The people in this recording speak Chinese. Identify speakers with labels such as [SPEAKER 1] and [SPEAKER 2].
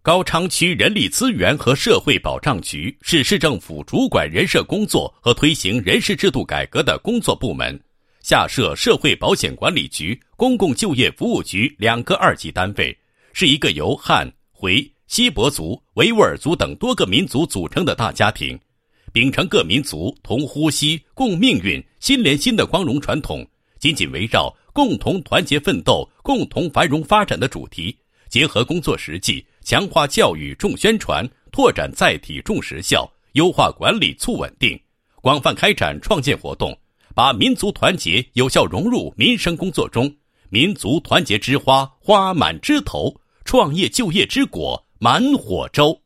[SPEAKER 1] 高昌区人力资源和社会保障局是市政府主管人社工作和推行人事制度改革的工作部门，下设社会保险管理局、公共就业服务局2个2级单位，是一个由汉、回、锡伯族、维吾尔族等多个民族组成的大家庭，秉承各民族同呼吸、共命运、心连心的光荣传统，紧紧围绕共同团结奋斗、共同繁荣发展的主题，结合工作实际，强化教育重宣传，拓展载体重实效，优化管理促稳定，广泛开展创建活动，把民族团结有效融入民生工作中，民族团结之花花满枝头，创业就业之果满火洲。